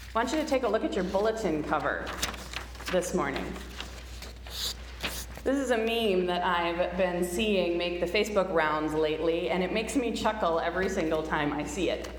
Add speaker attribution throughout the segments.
Speaker 1: I want you to take a look at your bulletin cover this morning. This is a meme that I've been seeing make the Facebook rounds lately, and it makes me chuckle every single time I see it.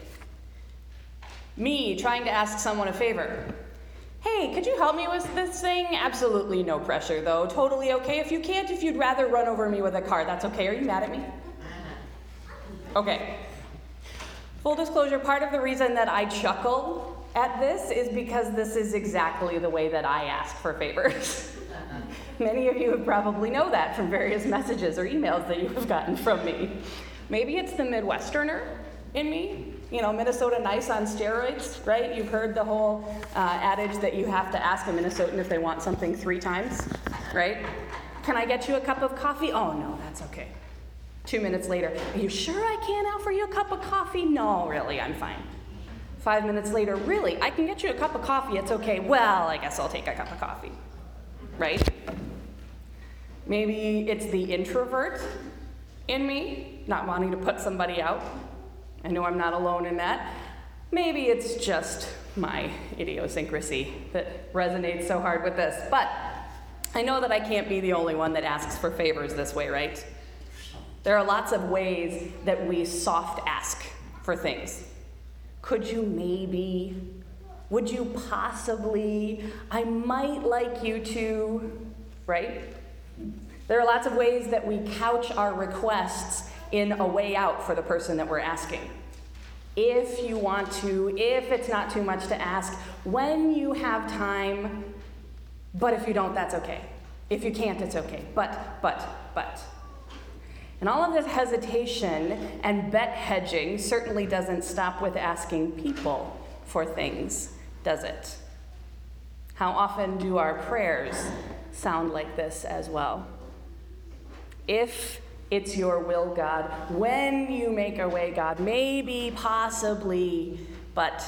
Speaker 1: Me trying to ask someone a favor. Hey, could you help me with this thing? Absolutely no pressure, though. Totally okay. If you can't, if you'd rather run over me with a car, that's okay. Are you mad at me? Okay. Full disclosure, part of the reason that I chuckle at this is because this is exactly the way that I ask for favors. Many of you probably know that from various messages or emails that you have gotten from me. Maybe it's the Midwesterner in me. You know, Minnesota nice on steroids, right? You've heard the whole adage that you have to ask a Minnesotan if they want something 3 times, right? Can I get you a cup of coffee? Oh, no, that's okay. 2 minutes later, are you sure I can't offer you a cup of coffee? No, really, I'm fine. 5 minutes later, really, I can get you a cup of coffee, it's okay. Well, I guess I'll take a cup of coffee, right? Maybe it's the introvert in me, not wanting to put somebody out. I know I'm not alone in that. Maybe it's just my idiosyncrasy that resonates so hard with this. But I know that I can't be the only one that asks for favors this way, right? There are lots of ways that we soft ask for things. Could you maybe? Would you possibly? I might like you to, right? There are lots of ways that we couch our requests in a way out for the person that we're asking. If you want to, if it's not too much to ask, when you have time, but if you don't, that's okay. If you can't, it's okay. But. And all of this hesitation and bet hedging certainly doesn't stop with asking people for things, does it? How often do our prayers sound like this as well? If it's your will, God, when you make a way, God, maybe, possibly, but.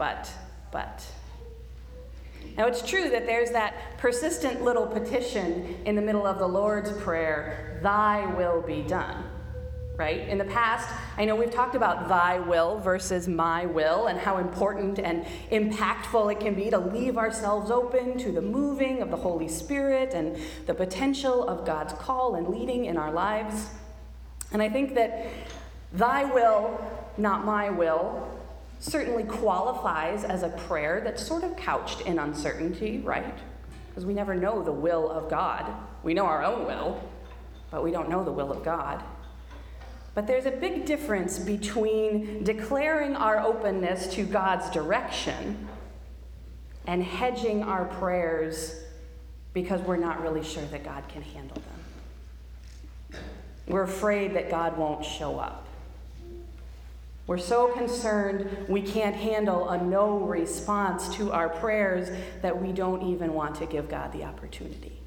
Speaker 1: Now, it's true that there's that persistent little petition in the middle of the Lord's Prayer, thy will be done, right? In the past, I know we've talked about thy will versus my will and how important and impactful it can be to leave ourselves open to the moving of the Holy Spirit and the potential of God's call and leading in our lives. And I think that thy will, not my will, certainly qualifies as a prayer that's sort of couched in uncertainty, right? Because we never know the will of God. We know our own will, but we don't know the will of God. But there's a big difference between declaring our openness to God's direction and hedging our prayers because we're not really sure that God can handle them. We're afraid that God won't show up. We're so concerned we can't handle a no response to our prayers that we don't even want to give God the opportunity.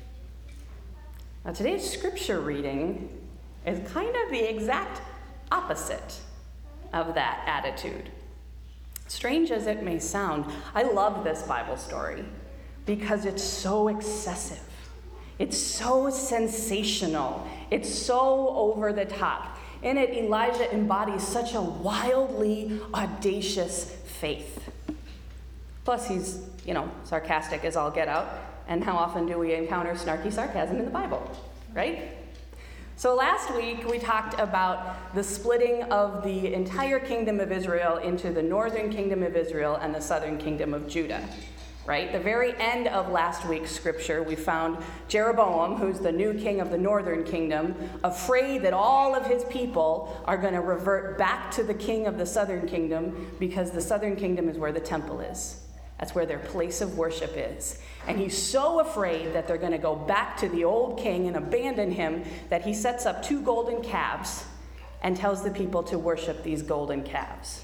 Speaker 1: Now, today's scripture reading is kind of the exact opposite of that attitude. Strange as it may sound, I love this Bible story because it's so excessive. It's so sensational. It's so over the top. In it, Elijah embodies such a wildly audacious faith. Plus, he's, sarcastic as all get out. And how often do we encounter snarky sarcasm in the Bible, right? So last week, we talked about the splitting of the entire kingdom of Israel into the northern kingdom of Israel and the southern kingdom of Judah. Right? The very end of last week's scripture, we found Jeroboam, who's the new king of the northern kingdom, afraid that all of his people are going to revert back to the king of the southern kingdom because the southern kingdom is where the temple is. That's where their place of worship is. And he's so afraid that they're going to go back to the old king and abandon him that he sets up 2 golden calves and tells the people to worship these golden calves.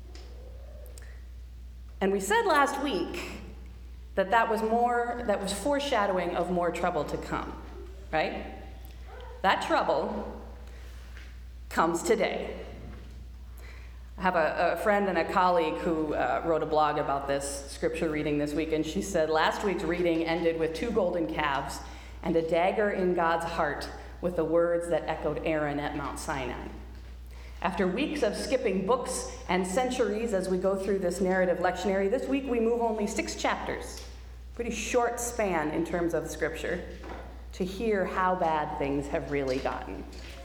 Speaker 1: And we said last week that was foreshadowing of more trouble to come, right? That trouble comes today. I have a friend and a colleague who wrote a blog about this scripture reading this week, and she said last week's reading ended with 2 golden calves and a dagger in God's heart with the words that echoed Aaron at Mount Sinai. After weeks of skipping books and centuries as we go through this narrative lectionary, this week we move only 6 chapters, pretty short span in terms of Scripture, to hear how bad things have really gotten.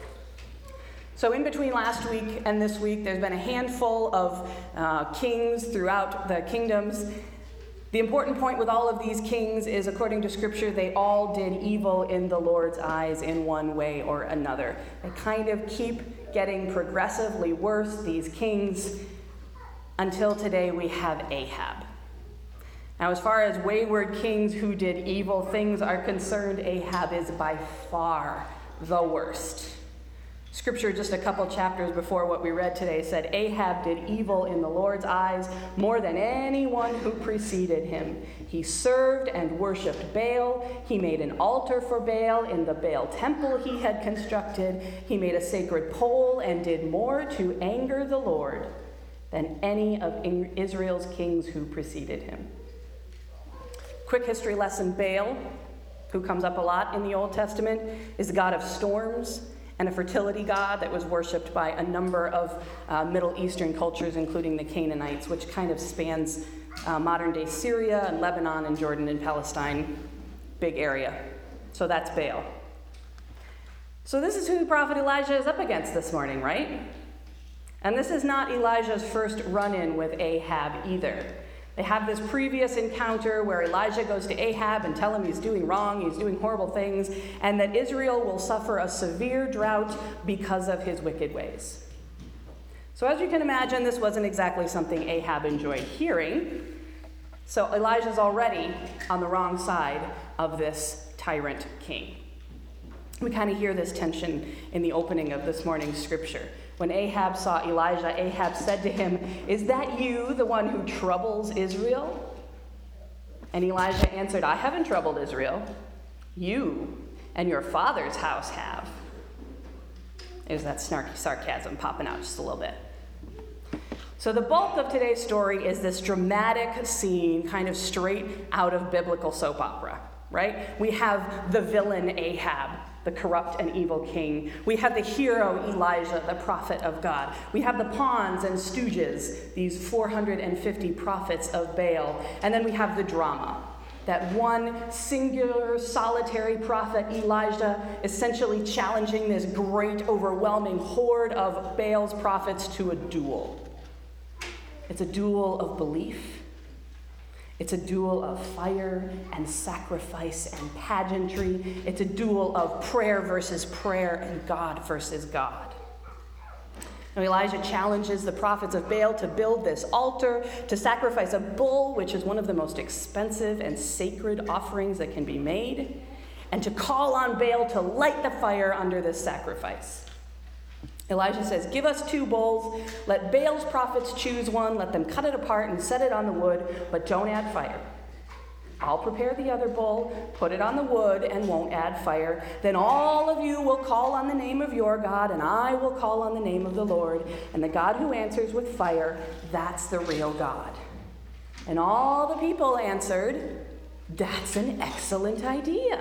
Speaker 1: So in between last week and this week, there's been a handful of kings throughout the kingdoms. The important point with all of these kings is, according to Scripture, they all did evil in the Lord's eyes in one way or another. They kind of keep getting progressively worse, these kings, until today we have Ahab. Now, as far as wayward kings who did evil things are concerned, Ahab is by far the worst. Scripture just a couple chapters before what we read today said Ahab did evil in the Lord's eyes more than anyone who preceded him. He served and worshipped Baal. He made an altar for Baal in the Baal temple he had constructed. He made a sacred pole and did more to anger the Lord than any of Israel's kings who preceded him. Quick history lesson: Baal, who comes up a lot in the Old Testament, is the god of storms and a fertility god that was worshipped by a number of Middle Eastern cultures, including the Canaanites, which kind of spans modern-day Syria and Lebanon and Jordan and Palestine, big area. So that's Baal. So this is who the prophet Elijah is up against this morning, right? And this is not Elijah's first run-in with Ahab either. They have this previous encounter where Elijah goes to Ahab and tells him he's doing wrong, he's doing horrible things, and that Israel will suffer a severe drought because of his wicked ways. So as you can imagine, this wasn't exactly something Ahab enjoyed hearing. So Elijah's already on the wrong side of this tyrant king. We kind of hear this tension in the opening of this morning's scripture. When Ahab saw Elijah, Ahab said to him, "Is that you, the one who troubles Israel?" And Elijah answered, "I haven't troubled Israel. You and your father's house have." There's that snarky sarcasm popping out just a little bit. So the bulk of today's story is this dramatic scene, kind of straight out of biblical soap opera, right? We have the villain Ahab, the corrupt and evil king. We have the hero Elijah, the prophet of God. We have the pawns and stooges, these 450 prophets of Baal. And then we have the drama, that one singular, solitary prophet, Elijah, essentially challenging this great, overwhelming horde of Baal's prophets to a duel. It's a duel of belief. It's a duel of fire and sacrifice and pageantry. It's a duel of prayer versus prayer and God versus God. Now, Elijah challenges the prophets of Baal to build this altar, to sacrifice a bull, which is one of the most expensive and sacred offerings that can be made, and to call on Baal to light the fire under this sacrifice. Elijah says, "Give us 2 bulls. Let Baal's prophets choose one. Let them cut it apart and set it on the wood, but don't add fire. I'll prepare the other bull, put it on the wood, and won't add fire. Then all of you will call on the name of your God, and I will call on the name of the Lord. And the God who answers with fire, that's the real God." And all the people answered, "That's an excellent idea."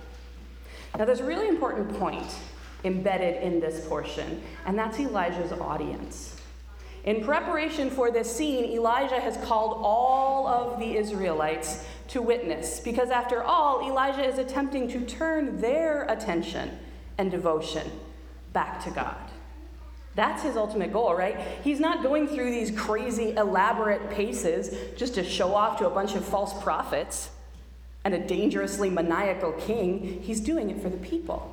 Speaker 1: Now, there's a really important point embedded in this portion, and that's Elijah's audience. In preparation for this scene, Elijah has called all of the Israelites to witness, because after all, Elijah is attempting to turn their attention and devotion back to God. That's his ultimate goal, right? He's not going through these crazy, elaborate paces just to show off to a bunch of false prophets and a dangerously maniacal king. He's doing it for the people.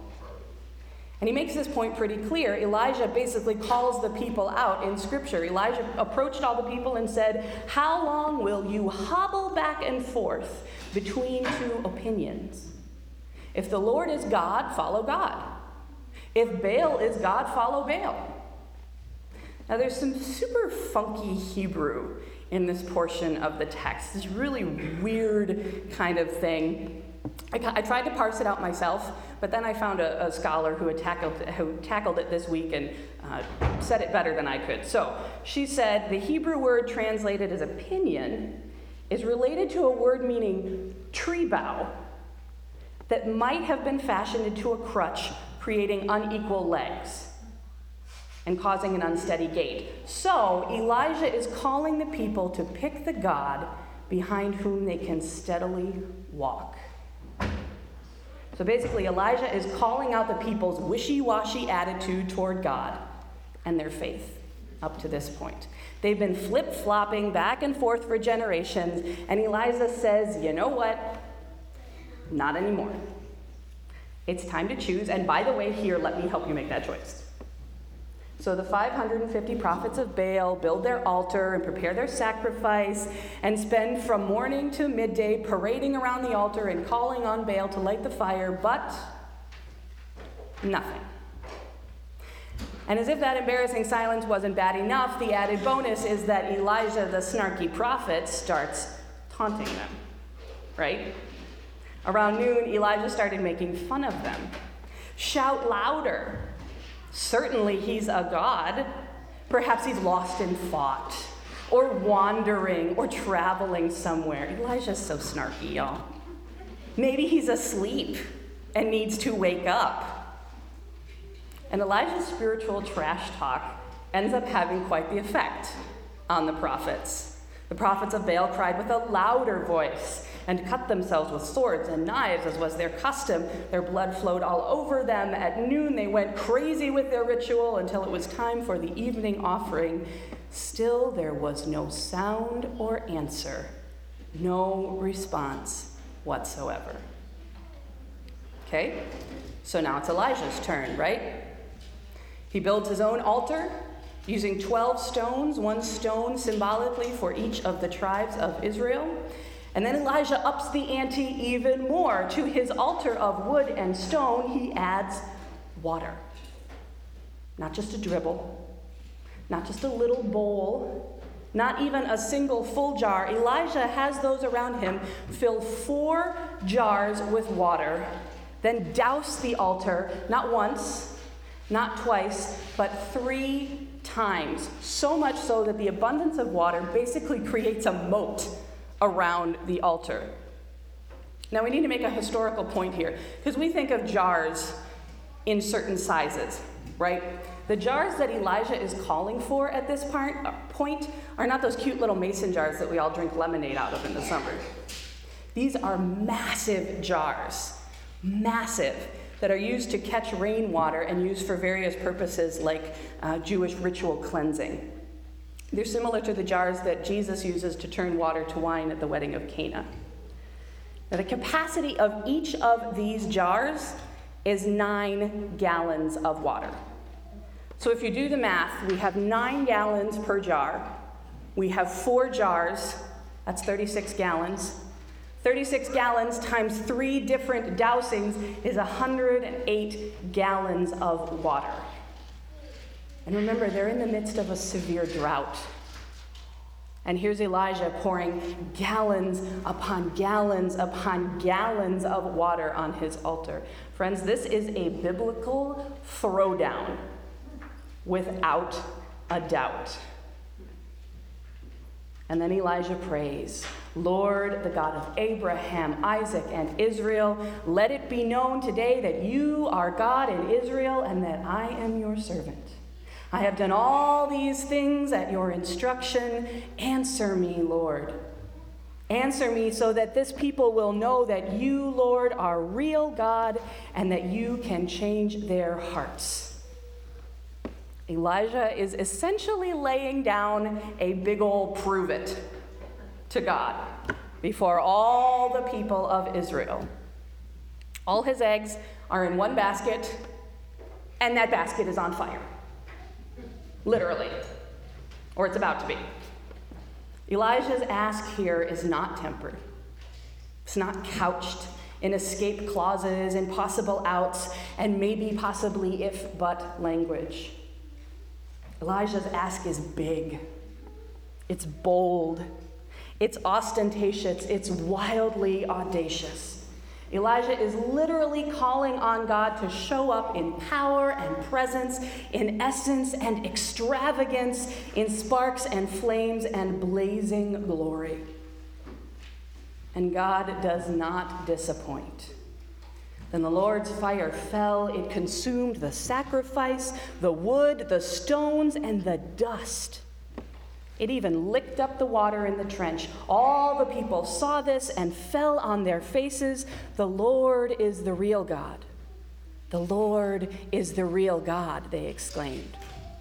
Speaker 1: And he makes this point pretty clear. Elijah basically calls the people out in Scripture. Elijah approached all the people and said, "How long will you hobble back and forth between 2 opinions? If the Lord is God, follow God. If Baal is God, follow Baal." Now there's some super funky Hebrew in this portion of the text. This really weird kind of thing. I tried to parse it out myself, but then I found a scholar who tackled it this week and said it better than I could. So she said the Hebrew word translated as opinion is related to a word meaning tree bough that might have been fashioned into a crutch, creating unequal legs. and causing an unsteady gait. So Elijah is calling the people to pick the God behind whom they can steadily walk. So basically, Elijah is calling out the people's wishy-washy attitude toward God and their faith up to this point. They've been flip-flopping back and forth for generations, and Elijah says, you know what? Not anymore. It's time to choose, and by the way, here, let me help you make that choice. So the 550 prophets of Baal build their altar and prepare their sacrifice and spend from morning to midday parading around the altar and calling on Baal to light the fire, but nothing. And as if that embarrassing silence wasn't bad enough, the added bonus is that Elijah, the snarky prophet, starts taunting them, right? Around noon, Elijah started making fun of them. Shout louder. Certainly he's a god. Perhaps he's lost in thought, or wandering, or traveling somewhere. Elijah's so snarky, y'all. Maybe he's asleep and needs to wake up. And Elijah's spiritual trash talk ends up having quite the effect on the prophets. The prophets of Baal cried with a louder voice and cut themselves with swords and knives, as was their custom. Their blood flowed all over them. At noon, they went crazy with their ritual until it was time for the evening offering. Still, there was no sound or answer, no response whatsoever. Okay, so now it's Elijah's turn, right? He builds his own altar using 12 stones, one stone symbolically for each of the tribes of Israel. And then Elijah ups the ante even more. To his altar of wood and stone, he adds water. Not just a dribble, not just a little bowl, not even a single full jar. Elijah has those around him fill 4 jars with water, then douse the altar, not once, not twice, but 3 times. So much so that the abundance of water basically creates a moat around the altar. Now we need to make a historical point here, because we think of jars in certain sizes, right? The jars that Elijah is calling for at this point are not those cute little mason jars that we all drink lemonade out of in the summer. These are massive jars, massive, that are used to catch rainwater and used for various purposes like Jewish ritual cleansing. They're similar to the jars that Jesus uses to turn water to wine at the wedding of Cana. Now, the capacity of each of these jars is 9 gallons of water. So if you do the math, we have 9 gallons per jar. We have 4 jars, that's 36 gallons. 36 gallons times 3 different dousings is 108 gallons of water. And remember, they're in the midst of a severe drought. And here's Elijah pouring gallons upon gallons upon gallons of water on his altar. Friends, this is a biblical throwdown, without a doubt. And then Elijah prays, Lord, the God of Abraham, Isaac, and Israel, let it be known today that you are God in Israel and that I am your servant. I have done all these things at your instruction. Answer me, Lord. Answer me so that this people will know that you, Lord, are real God and that you can change their hearts. Elijah is essentially laying down a big ol' prove it to God before all the people of Israel. All his eggs are in one basket, and that basket is on fire. Literally. Or it's about to be. Elijah's ask here is not tempered. It's not couched in escape clauses and possible outs and maybe possibly if but language. Elijah's ask is big. It's bold. It's ostentatious. It's wildly audacious. Elijah is literally calling on God to show up in power and presence, in essence and extravagance, in sparks and flames and blazing glory. And God does not disappoint. Then the Lord's fire fell. It consumed the sacrifice, the wood, the stones, and the dust. It even licked up the water in the trench. All the people saw this and fell on their faces. The Lord is the real God. The Lord is the real God, they exclaimed.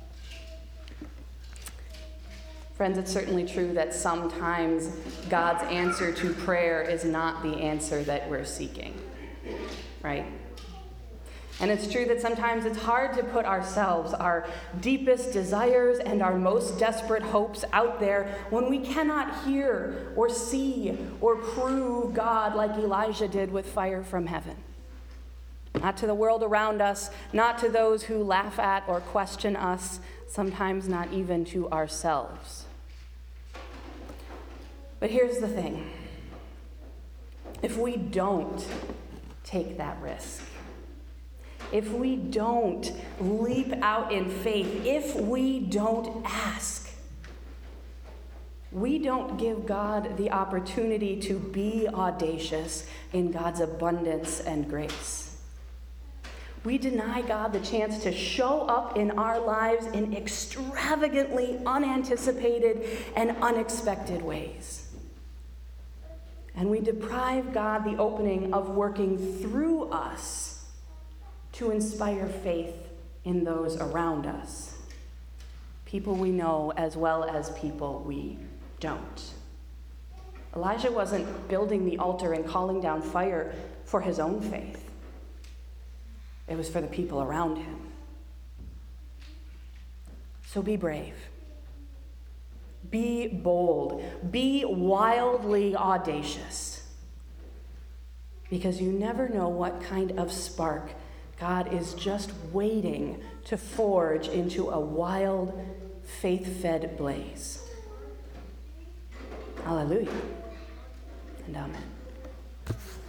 Speaker 1: Friends, it's certainly true that sometimes God's answer to prayer is not the answer that we're seeking, right? And it's true that sometimes it's hard to put ourselves, our deepest desires, and our most desperate hopes out there when we cannot hear or see or prove God like Elijah did with fire from heaven. Not to the world around us, not to those who laugh at or question us, sometimes not even to ourselves. But here's the thing. If we don't take that risk, if we don't leap out in faith, if we don't ask, we don't give God the opportunity to be audacious in God's abundance and grace. We deny God the chance to show up in our lives in extravagantly unanticipated and unexpected ways. And we deprive God the opening of working through us to inspire faith in those around us, people we know as well as people we don't. Elijah wasn't building the altar and calling down fire for his own faith. It was for the people around him. So be brave. Be bold. Be wildly audacious. Because you never know what kind of spark God is just waiting to forge into a wild, faith-fed blaze. Hallelujah and amen.